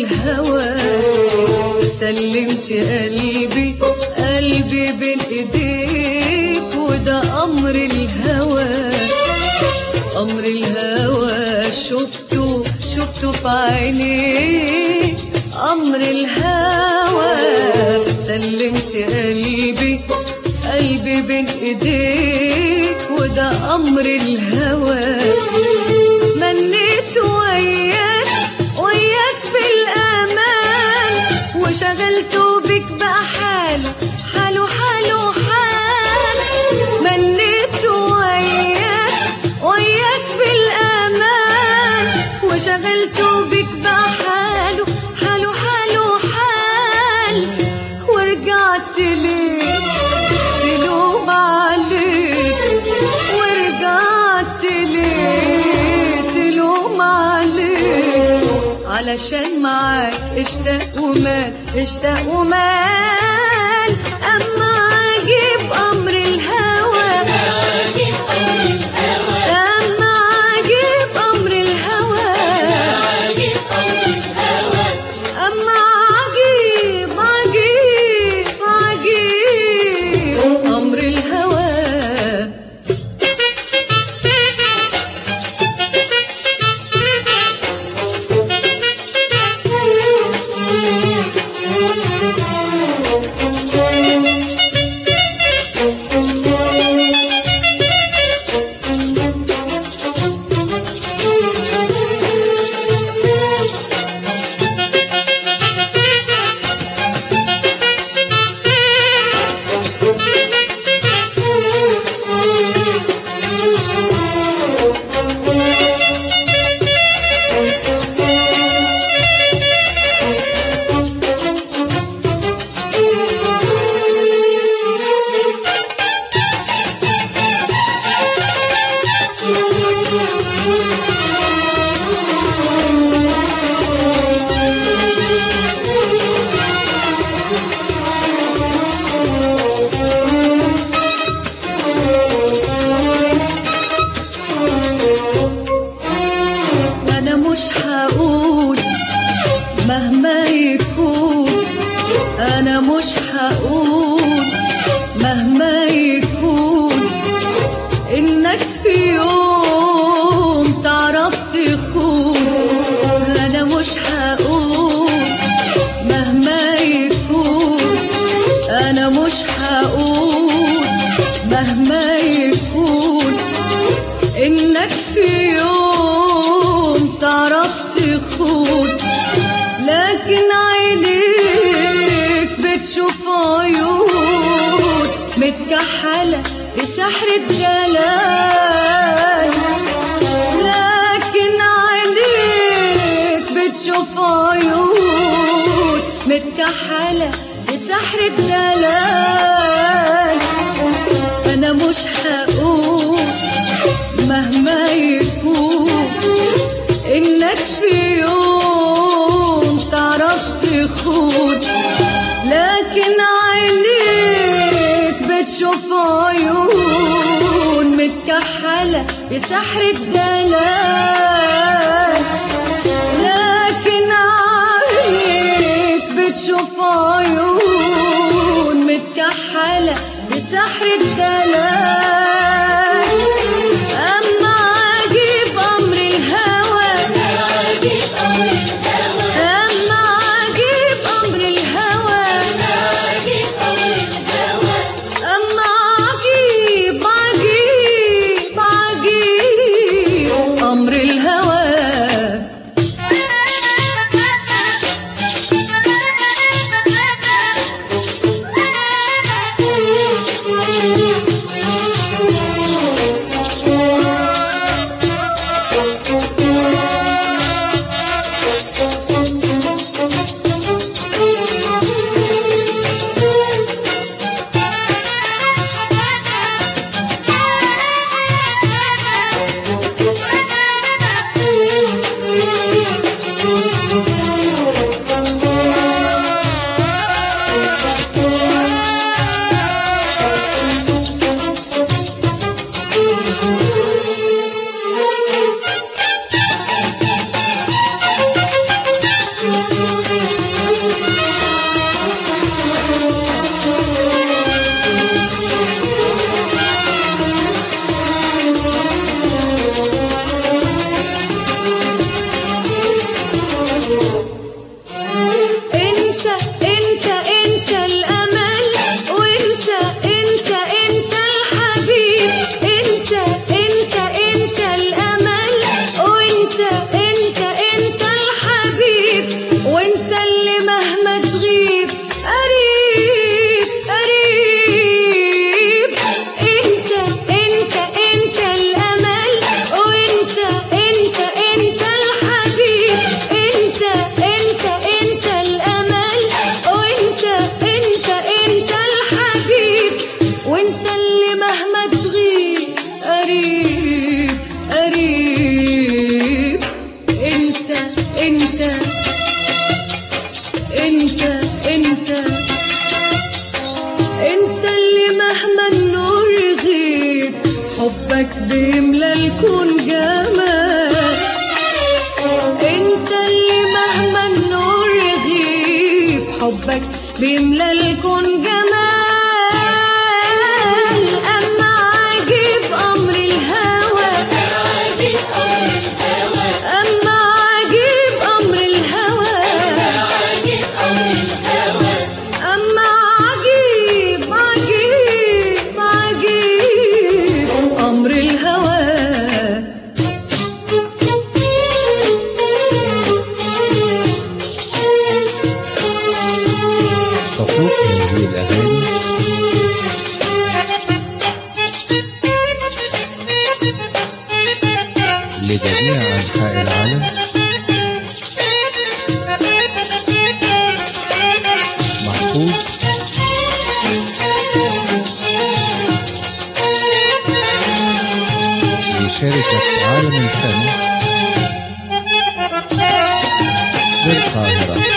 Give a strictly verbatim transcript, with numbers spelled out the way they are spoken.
الهوى. سلمت قلبي قلبي بين ايديك، وده امر الهوى امر الهوى. شفته شفته في عينيك امر الهوى. سلمت قلبي قلبي بين ايديك، وده امر الهوى. منيت وياك وياك بالامان، وشغلته بك بقى حاله حاله حاله حال. منيت وياك وياك بالامان، وشغلته بك بقى حاله حاله حاله حال. ورجعت ليه تلوم عليك، ورجعت ليه تلوم عليك. علشان معاك اشتاق ومال اشتاق ومال. اما عجيب امر الهوى، اما عجيب امر الهوى، اما عجيب عجيب عجيب امر الهوى. مهما يكون أنا مش هقول، مهما يكون إنك في يوم تعرف تخون. أنا مش هقول مهما يكون، أنا مش هقول مهما يكون إنك في يوم تعرف تخون. لكن عينيك بتشوف عيون متكحلة بسحر الجلال. لكن عينيك بتشوف عيون متكحلة بسحر الجلال. أنا مش هقول مهما يكون إنك في يوم تعرف تخون. لكن عينيك بتشوف عيون متكحلة بسحر الدلال. لكن عينيك بتشوف عيون متكحلة بسحر الدلال. أما عجيب أمر الهوى، أما عجيب أمر الهوى، أما عجيب عجيب عجيب أمر الهوى. انت اللي مهما النور يغيب حبك بيملى الكون جمال. انت اللي مهما النور يغيب حبك بيملى الكون جمال. اما عجيب امر الهوى، اما عجيب امر الهوى، اما عجيب عجيب عجيب امر الهوى. تفوق هذه الأغاني لجميع أنحاء العالم محفوظ بشركة عالم الفن بالقاهرة.